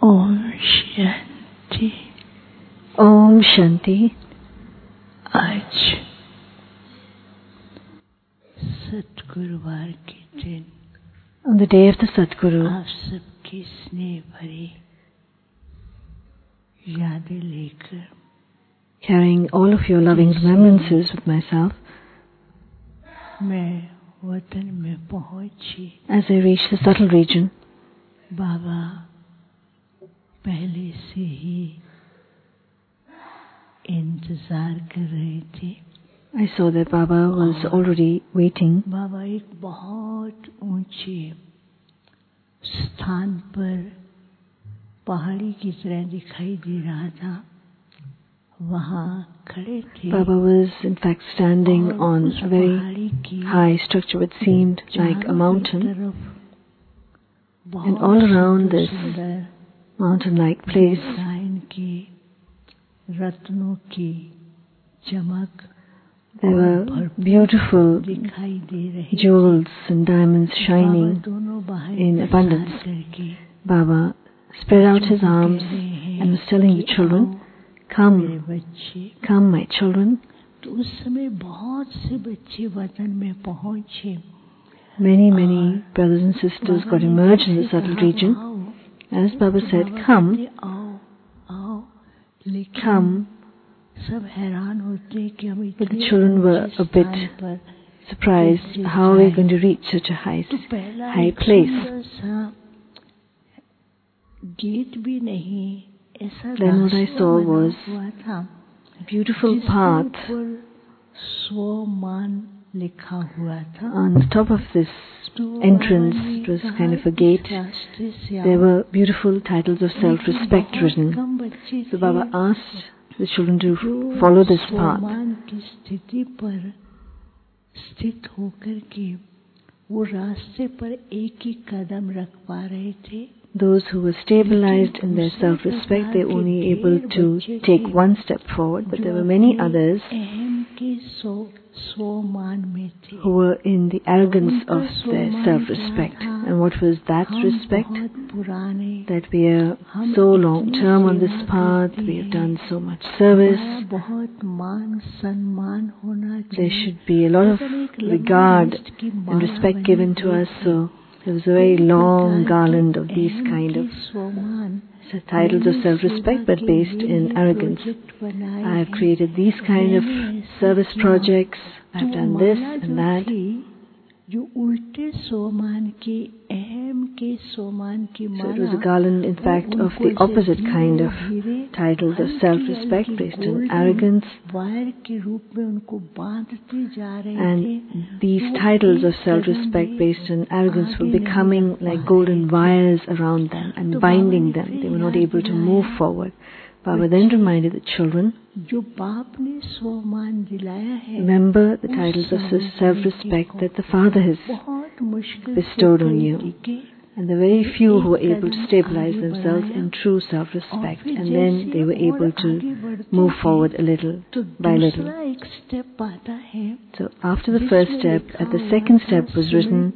ओम शांति। ओम शांति। आज सतगुरुवार के दिन On the day of the Sadguru, आप सबकी स्नेह भरी यादें लेकर carrying all of your loving remembrances with myself, मैं वतन में पहुंची। as I reached the subtle region, बाबा पहले से ही इंतजार कर रहे थे। I saw that Baba was already waiting. बाबा एक बहुत ऊंचे स्थान पर पहाड़ी की तरह दिखाई दे रहा था, वहाँ खड़े थे। Baba was in fact standing on a very high structure which seemed like a mountain, and all around this mountain-like place की रत्नों की चमक there were beautiful दिखाई दे रही jewels and diamonds shining दोनों बाहें in abundance. करके Baba spread out his arms and was telling the children, मेरे "Come, बच्चे। come, my children." तो उस समय बहुत से बच्चे वतन में पहुंचे। Many brothers and sisters got emerged in the subtle region. As Baba said, "Come, आओ आओ", लेकिन come." सब हैरान होते कि हम But the इतने children were ऊंचे a bit स्थान पर surprised how we are going to reach such a high तो पहला एक place. सुंदर सा गेट भी नहीं, ऐसा Then what I रास्ता saw बना was हुआ था a beautiful जिसके path. ऊपर स्वमान लिखा हुआ था। On the top of this entrance, it was kind of a gate. There were beautiful titles of self-respect written. So Baba asked the children to follow this path. स्वमान की स्थिति पर स्थित होकर के वो रास्ते पर एक ही कदम रख पा रहे थे। Those who were stabilized in their self-respect, they were only able to take one step forward, but there were many others who were in the arrogance of their self-respect. And what was that respect? That we are so long-term on this path, we have done so much service, there should be a lot of regard and respect given to us, so there was a very long garland of these kind of titles of self-respect, but based in arrogance. I have created these kind of service projects, I have done this and that. जो उल्टे सोमान के अहम के सोमान की So it was a garland, in fact, of the opposite kind of titles of self-respect based on arrogance. Wire के रूप में उनको बांधते जा रहे थे। And these titles of self-respect based on arrogance were becoming like golden wires around them and binding them. They were not able to move forward. Baba then reminded the children, जो बाप ने स्वमान दिलाया है, remember the titles of self-respect that the Father has bestowed on you. And the very few who were able to stabilize themselves in true self-respect, and then they were able to move forward a little by little. So after the first step, at the second step was written,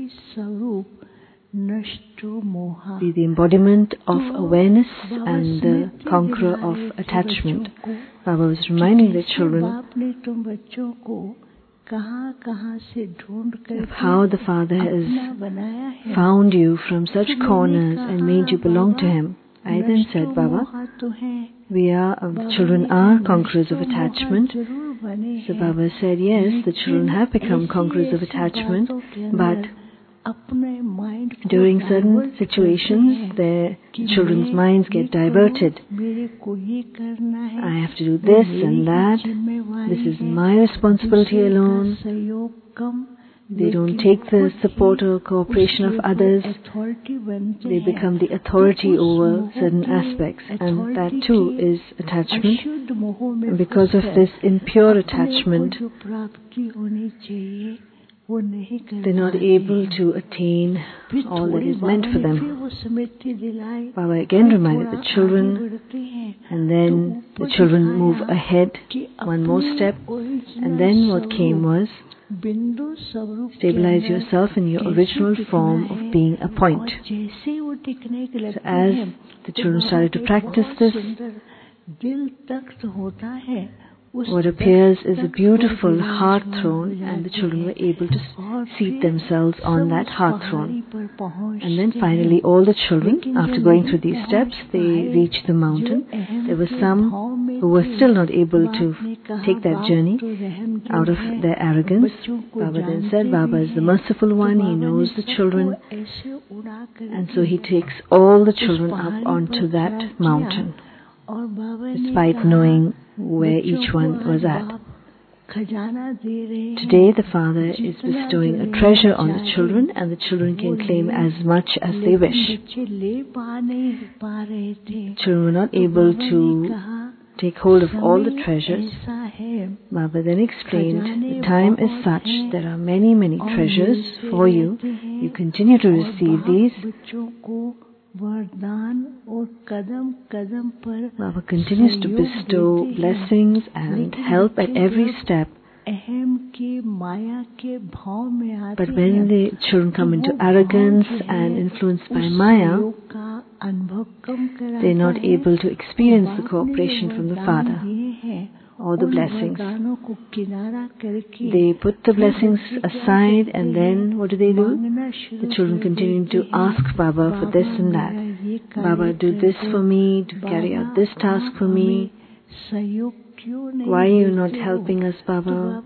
be the embodiment of awareness and the conqueror of attachment. Baba was reminding the children of how the Father has found you from such corners and made you belong to Him. I then said, Baba, the children are conquerors of attachment. So Baba said, yes, the children have become conquerors of attachment, but during certain situations, their children's minds get diverted. I have to do this and that. This is my responsibility alone. They don't take the support or cooperation of others. They become the authority over certain aspects, and that too is attachment. And because of this impure attachment, they're not able to attain all that is meant for them. Baba again reminded the children, And then the children move ahead one more step. And then what came was, stabilize yourself in your original form of being a point. So as the children started to practice this, what appears is a beautiful heart throne, and the children were able to seat themselves on that heart throne. And then finally all the children, after going through these steps, they reached the mountain. There were some who were still not able to take that journey out of their arrogance. Baba then said, Baba is the merciful one, he knows the children, and so he takes all the children up onto that mountain, despite knowing where each one was at. Today the Father is bestowing a treasure on the children, and the children can claim as much as they wish. Children were not able to take hold of all the treasures. Baba then explained, the time is such, there are many, many treasures for you. You continue to receive these. Baba continues to bestow blessings and help at every step. But when the children come into arrogance and influenced by Maya, they are not able to experience the cooperation from the Father or the blessings. They put the blessings aside, and then what do? The children continue to ask Baba for this and that. Baba, do this for me, to carry out this task for me. Why are you not helping us, Baba?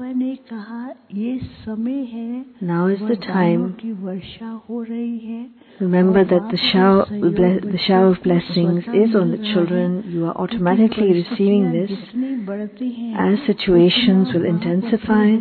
Now is the time. Remember that the shower of blessings is on the children. You are automatically receiving this. As situations will intensify,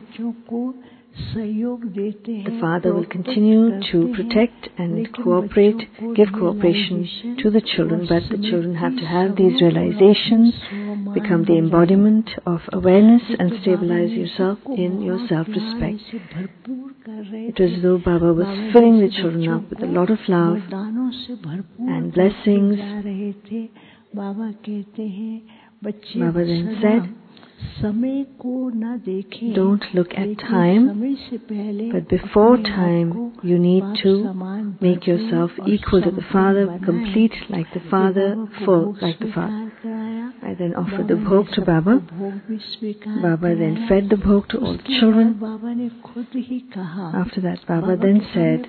the Father will continue to protect and give cooperation to the children, but the children have to have these realizations, become the embodiment of awareness, and stabilize yourself in your self-respect. It was as though Baba was filling the children up with a lot of love and blessings. Baba then said, don't look at time, but before time you need to make yourself equal to the Father, complete like the Father, full like the Father. I then offered the bhog to Baba. Baba then fed the bhog to all the children. After that, Baba then said,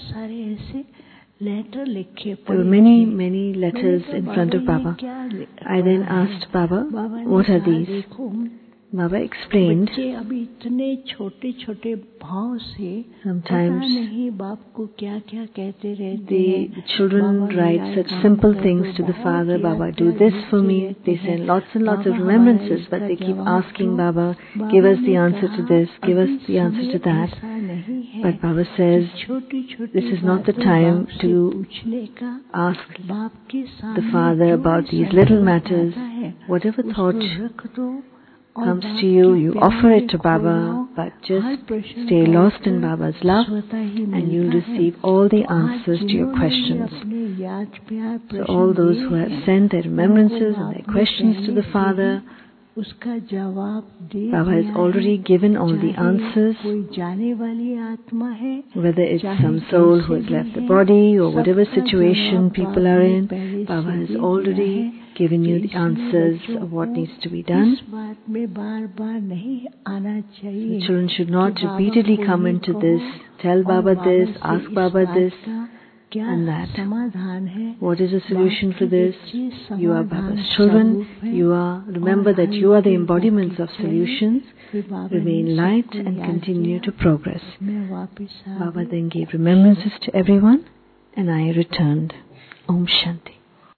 there were many, many letters in front of Baba. I then asked Baba, what are these? Baba explained, sometimes the children write such simple things to the Father, Baba, do this for me. They send lots and lots of remembrances, but they keep asking Baba, give us the answer to this, give us the answer to that. But Baba says, this is not the time to ask the Father about these little matters. Whatever thought comes to you, you offer it to Baba, but just stay lost in Baba's love, and you'll receive all the answers to your questions. So all those who have sent their remembrances and their questions to the Father, Baba has already given all the answers. Whether it's some soul who has left the body or whatever situation people are in, Baba has already given you the answers of what needs to be done. The children should not repeatedly come into this, tell Baba this, ask Baba this and that. What is the solution for this? You are Baba's children. Remember that you are the embodiments of solutions. Remain light and continue to progress. Baba then gave remembrances to everyone, and I returned. Om Shanti.